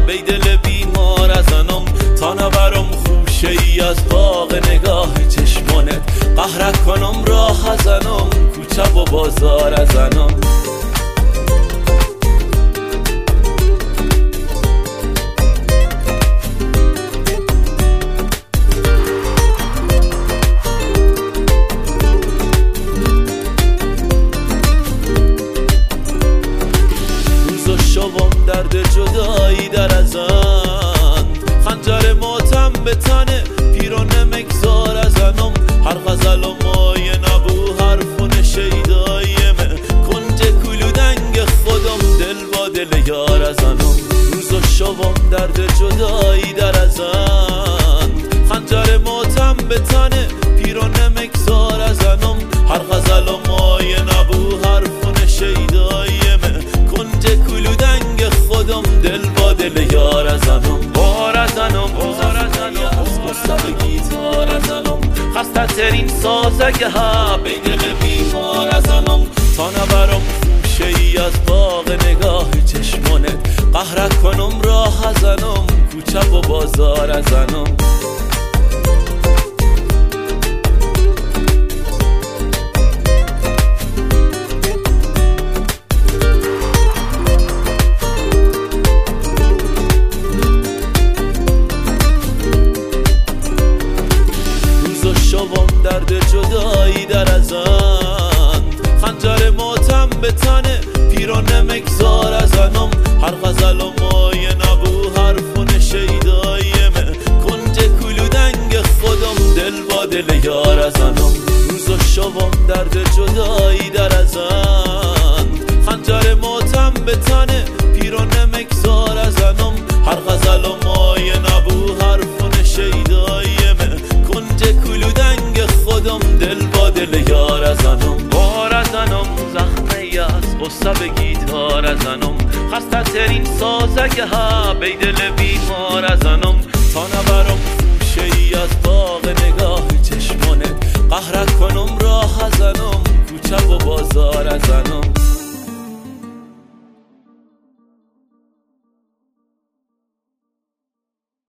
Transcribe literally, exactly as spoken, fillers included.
بی دل بیمار ازنم، تا نبرم خوشه ای از باغ نگاه چشمانت، قهر کنم راه ازنم، کوچه و بازار ازنم. شوم درد جدایی در ازن، خنجر ماتم به تنه پیرانه مگذار ازنم، هر غزل و مایه نبو حرفون شیدایمه، کنج کلودنگ خودم دل با دل یار ازنم. روزو شوم درد جدایی در ازن، خنجر ماتم به تنه پیرانه مگذار ازنم، هر غزل و مایه نبو حرفون شیدایمه، کنج کلودنگ خودم دل با دل یار ازنم. بار ازنم بار ازنم از قصه به گیتار ازنم، خسته ترین سازگه ها بی دل بیمار ازنم، تا نبرم خوشه ای از باغ نگاه چشمانت، قهر کنم راه ازنم، کوچه و بازار ازنم. شوم درد جدایی در ازن، خنجر ماتم به تنه پیرانه مگذار ازنم، هر غزل و مایه نبو حرفون شیدایمه، کنج کلودنگ خودم دل با دل یار ازنم. روزو شوم درد جدایی در ازن، خنجر ماتم به تنه پیرانه مگذار ازنم، هر غزل و مایه نبو حرفون شیدایمه، کنج کلودنگ خودم دل با دل یار ازنم. بار ازنم زخمه از قصه به گیتار ازنم، خسته ترین سازگه ها بی دل بیمار ازنم، تا نبرم خوشه ای از باغ نگاه چشمانت، قهر کنم راه ازنم، کوچه و بازار ازنم.